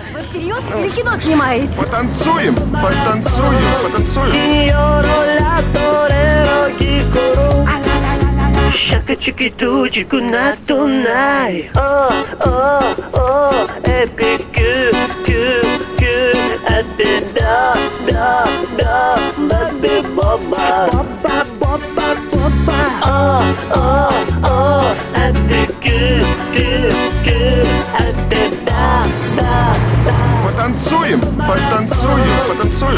Вы всерьез или кино снимаете? Потанцуем, потанцуем, потанцуем. Shaka chiki do chiku na tonight. Oh, oh, oh, epic good, good, good. At the da, da, da, baby baba. Baba, baba, baba. Oh, oh, oh, at the good, good, good. At the da, da, da. Потанцуем, потанцуем, потанцуем.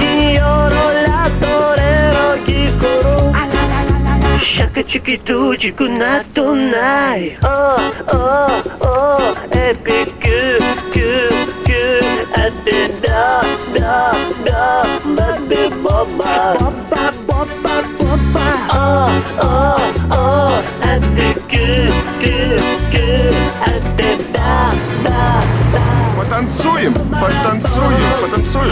Shaka chiki do chiku na tonight. Oh, oh, oh, epic good, good, good. At the da, da, da, baby baba. Baba, baba, baba. Oh, oh, oh, at the good, good, good. At the da, da, da. Потанцуем, потанцуем, потанцуем.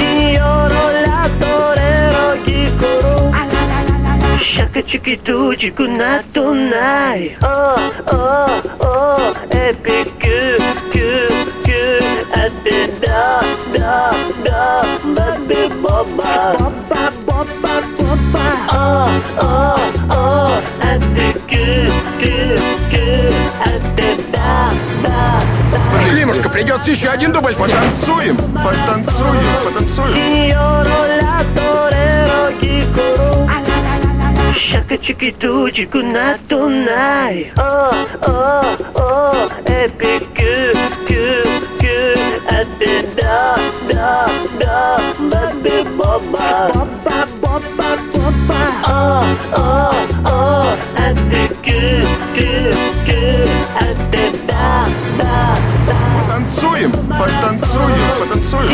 Shaka chiki do chiku na tonight. Oh, oh, oh, epic good, good, good. At the da, da, da, baby baba. Baba, baba, baba. Oh, oh, oh, at the good, good, good. At the da, da, da. Лимушка, придется еще один дубль снять. Потанцуем, потанцуем, потанцуем. Shaka chiki do chiku na tonight. Oh, oh, oh, epic good, good, good. At the da, da, da, baby baba. Baba, baba, baba. Oh, oh, oh, at the good, good, good. At the da, da, da. Потанцуем, потанцуем, потанцуем.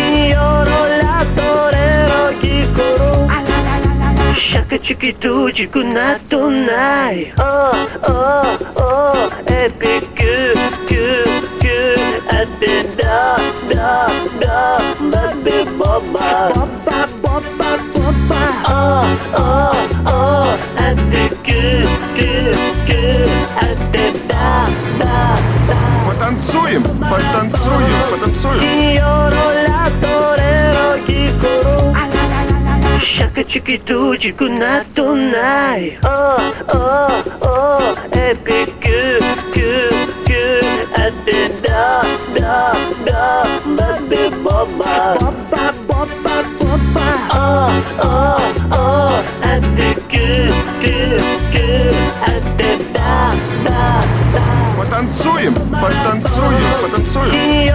Shaka chiki do chiku na tonight. Oh, oh, oh, epic good, good, good. At the da, da, da, baby baba. Baba, baba, baba. Oh, oh, oh, at the good, good, good. At the da, da, da. Потанцуем, потанцуем, потанцуем. Shaka chiki do chiku na tonight. Oh, oh, oh, epic good, good, good. At the da, da, da, baby baba. Baba, baba, baba. Oh, oh, oh, at the good, good, good. At the da, da, da. Потанцуем, потанцуем, потанцуем.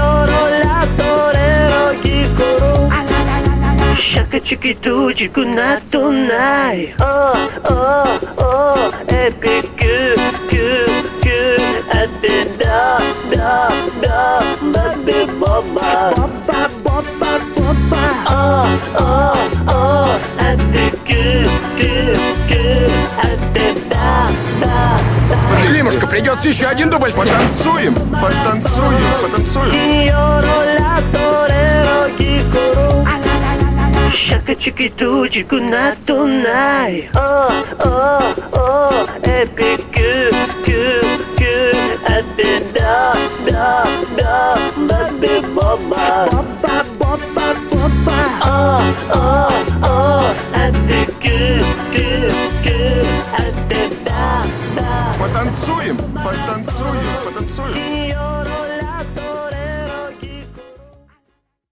Shaka chiki do chiku na tonight. Oh, oh, oh, epic good, good, good. At the da, da, da, baby baba. Baba, baba, baba. Oh, oh, oh, at the good, good, good. At the da, da, da. Лимушка, придется еще один дубль снять. Потанцуем, потанцуем, потанцуем. Shaka chiki do chiku na tonight. Oh, oh, oh, epic good, good, good. At the da, da, da, baby baba.